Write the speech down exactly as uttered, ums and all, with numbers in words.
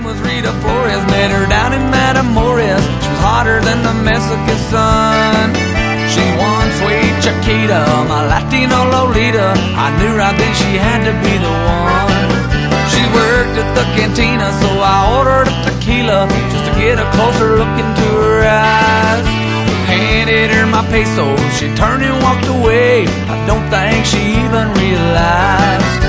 name was Rita Flores. Met her down in Matamoros. She was hotter than the Mexican sun. She won Sweet Chiquita, my Latino Lolita. I knew right then she had to be the one. She worked at the cantina, so I ordered a tequila just to get a closer look into her eyes. Handed her my pesos, she turned and walked away. I don't think she even realized